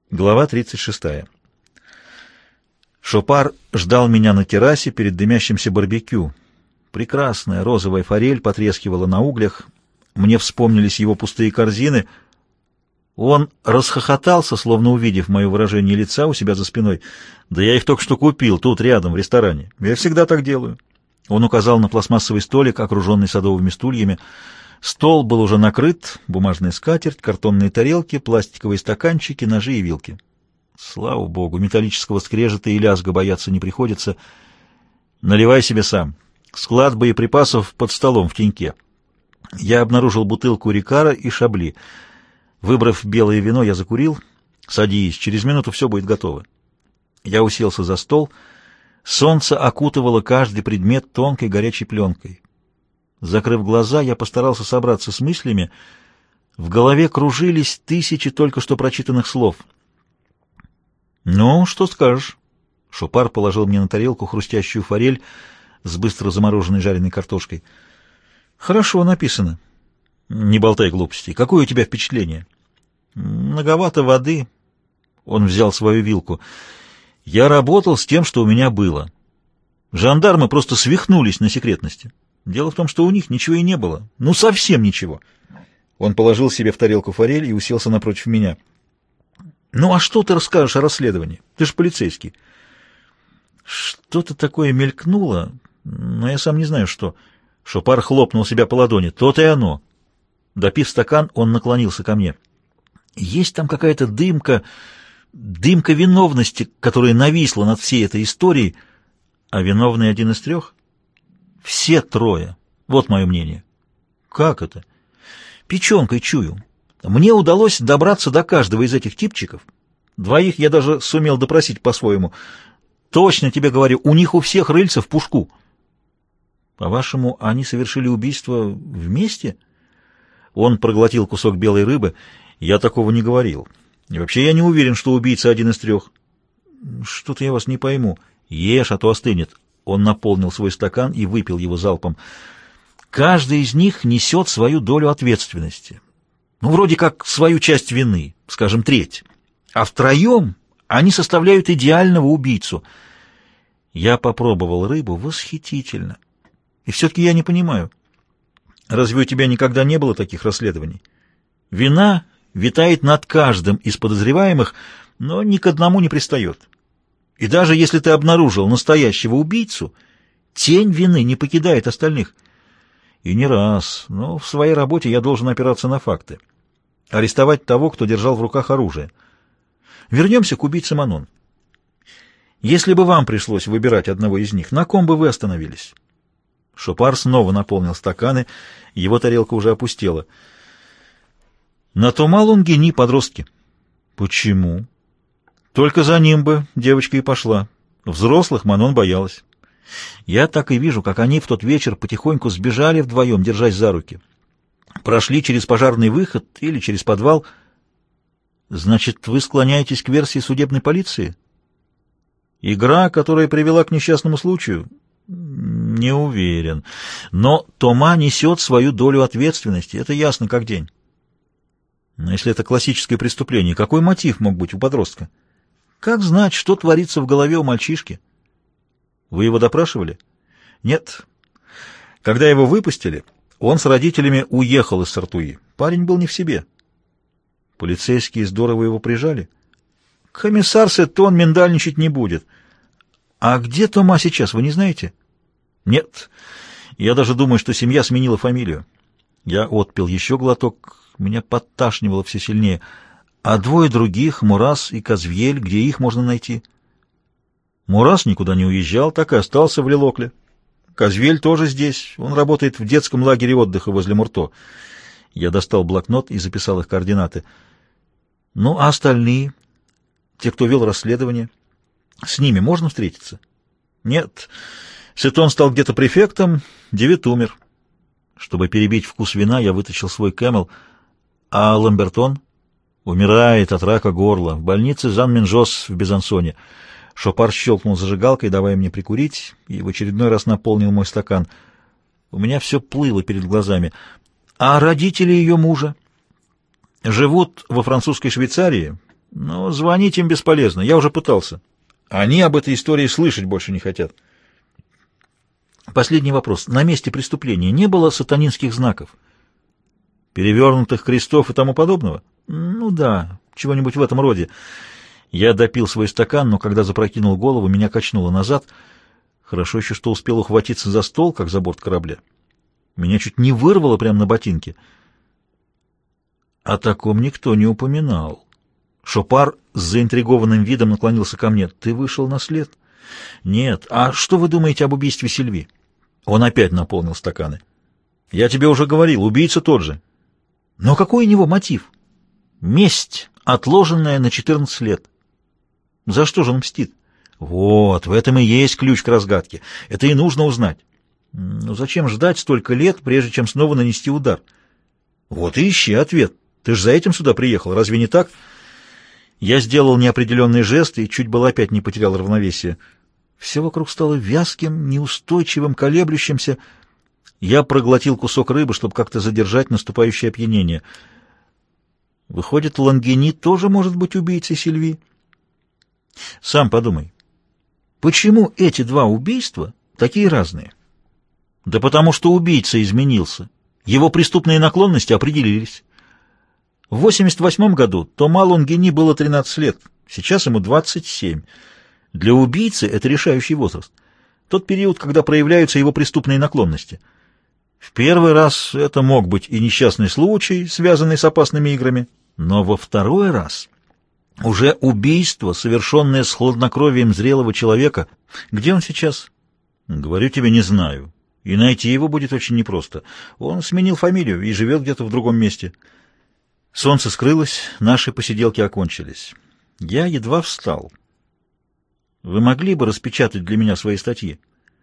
Глава 36. Шопар ждал меня на террасе перед дымящимся барбекю. Прекрасная розовая форель потрескивала на углях. Мне вспомнились его пустые корзины. Он расхохотался, словно увидев мое выражение лица у себя за спиной. «Да я их только что купил, тут рядом, в ресторане. Я всегда так делаю». Он указал на пластмассовый столик, окруженный садовыми стульями. Стол был уже накрыт, бумажная скатерть, картонные тарелки, пластиковые стаканчики, ножи и вилки. Слава богу, металлического скрежета и лязга бояться не приходится. Наливай себе сам. Склад боеприпасов под столом в теньке. Я обнаружил бутылку Рикара и Шабли. Выбрав белое вино, я закурил. Садись, через минуту все будет готово. Я уселся за стол. Солнце окутывало каждый предмет тонкой горячей пленкой. Закрыв глаза, я постарался собраться с мыслями. В голове кружились тысячи только что прочитанных слов. «Ну, что скажешь?» Шопар положил мне на тарелку хрустящую форель с быстро замороженной жареной картошкой. «Хорошо написано». «Не болтай глупостей. Какое у тебя впечатление?» «Многовато воды». Он взял свою вилку. «Я работал с тем, что у меня было. Жандармы просто свихнулись на секретности. Дело в том, что у них ничего и не было. Ну, совсем ничего». Он положил себе в тарелку форель и уселся напротив меня. «Ну, а что ты расскажешь о расследовании? Ты же полицейский». Что-то такое мелькнуло, но я сам не знаю, что. Шопар хлопнул себя по ладони. То-то и оно. Допив стакан, он наклонился ко мне. Есть там какая-то дымка виновности, которая нависла над всей этой историей. А виновный один из трех? Все трое. Вот мое мнение. Как это? Печенкой чую. Мне удалось добраться до каждого из этих типчиков. Двоих я даже сумел допросить по-своему. Точно тебе говорю, у них у всех рыльца в пушку. По-вашему, они совершили убийство вместе? Он проглотил кусок белой рыбы. Я такого не говорил. И вообще я не уверен, что убийца один из трех. Что-то я вас не пойму. Ешь, а то остынет. Он наполнил свой стакан и выпил его залпом. Каждый из них несет свою долю ответственности. Ну, вроде как свою часть вины, скажем, треть. А втроем они составляют идеального убийцу. Я попробовал рыбу, восхитительно. И все-таки я не понимаю. Разве у тебя никогда не было таких расследований? Вина витает над каждым из подозреваемых, но ни к одному не пристает. И даже если ты обнаружил настоящего убийцу, тень вины не покидает остальных. И не раз, но в своей работе я должен опираться на факты. Арестовать того, кто держал в руках оружие. Вернемся к убийце Манон. Если бы вам пришлось выбирать одного из них, на ком бы вы остановились? Шопар снова наполнил стаканы, его тарелка уже опустела. На Тома Лунгини подростки. Почему? Только за ним бы девочка и пошла. Взрослых Манон боялась. Я так и вижу, как они в тот вечер потихоньку сбежали вдвоем, держась за руки. Прошли через пожарный выход или через подвал. Значит, вы склоняетесь к версии судебной полиции? Игра, которая привела к несчастному случаю? Не уверен. Но Тома несет свою долю ответственности. Это ясно как день. Но если это классическое преступление, какой мотив мог быть у подростка? Как знать, что творится в голове у мальчишки? Вы его допрашивали? Нет. Когда его выпустили, он с родителями уехал из Сартуи. Парень был не в себе. Полицейские здорово его прижали. Комиссар Сеттон миндальничать не будет. А где Тома сейчас, вы не знаете? Нет. Я даже думаю, что семья сменила фамилию. Я отпил еще глоток, меня подташнивало все сильнее. А двое других, Мурас и Казвьель, где их можно найти? Мурас никуда не уезжал, так и остался в Лилокле. Казвьель тоже здесь, он работает в детском лагере отдыха возле Мурто. Я достал блокнот и записал их координаты. Ну, а остальные, те, кто вел расследование, с ними можно встретиться? Нет. Сетон стал где-то префектом, Девит умер. Чтобы перебить вкус вина, я вытащил свой Кэмел. А Ламбертон? Умирает от рака горла. В больнице Жан-Минжос в Безансоне. Шопар щелкнул зажигалкой, давая мне прикурить, и в очередной раз наполнил мой стакан. У меня все плыло перед глазами. А родители ее мужа? Живут во французской Швейцарии, Но звонить им бесполезно, я уже пытался. Они об этой истории слышать больше не хотят. Последний вопрос. На месте преступления не было сатанинских знаков? Перевернутых крестов и тому подобного? Ну да, чего-нибудь в этом роде. Я допил свой стакан, но когда запрокинул голову, меня качнуло назад. Хорошо еще, что успел ухватиться за стол, как за борт корабля. Меня чуть не вырвало прямо на ботинке. О таком никто не упоминал. Шопар с заинтригованным видом наклонился ко мне. «Ты вышел на след?» «Нет. А что вы думаете об убийстве Сильви?» Он опять наполнил стаканы. «Я тебе уже говорил, убийца тот же». «Но какой у него мотив?» «Месть, отложенная на 14 лет». «За что же он мстит?» «Вот, в этом и есть ключ к разгадке. Это и нужно узнать». «Ну зачем ждать столько лет, прежде чем снова нанести удар?» «Вот и ищи ответ. Ты ж за этим сюда приехал, разве не так?» Я сделал неопределенный жест и чуть было опять не потерял равновесие. Все вокруг стало вязким, неустойчивым, колеблющимся. Я проглотил кусок рыбы, чтобы как-то задержать наступающее опьянение. Выходит, Лангини тоже может быть убийцей Сильви? Сам подумай. Почему эти два убийства такие разные? Да потому что убийца изменился. Его преступные наклонности определились. В 88 году Тома Лангини было 13 лет, сейчас ему 27. Для убийцы это решающий возраст. Тот период, когда проявляются его преступные наклонности. В первый раз это мог быть и несчастный случай, связанный с опасными играми, но во второй раз уже убийство, совершенное с хладнокровием зрелого человека. Где он сейчас? Говорю тебе, не знаю. И найти его будет очень непросто. Он сменил фамилию и живет где-то в другом месте. Солнце скрылось, наши посиделки окончились. Я едва встал. Вы могли бы распечатать для меня свои статьи?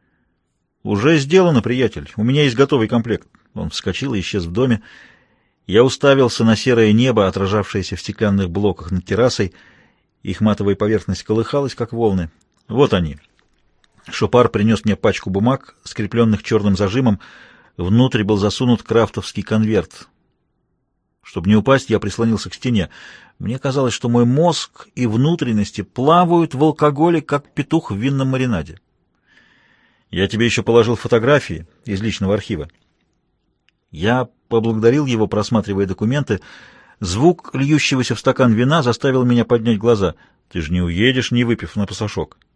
Уже сделано, приятель. У меня есть готовый комплект. Он вскочил и исчез в доме. Я уставился на серое небо, отражавшееся в стеклянных блоках над террасой. Их матовая поверхность колыхалась, как волны. Вот они. Шопар принес мне пачку бумаг, скрепленных черным зажимом. Внутрь был засунут крафтовский конверт. Чтобы не упасть, я прислонился к стене. Мне казалось, что мой мозг и внутренности плавают в алкоголе, как петух в винном маринаде. Я тебе еще положил фотографии из личного архива. Я поблагодарил его, просматривая документы. Звук льющегося в стакан вина заставил меня поднять глаза. Ты же не уедешь, не выпив на пасашок.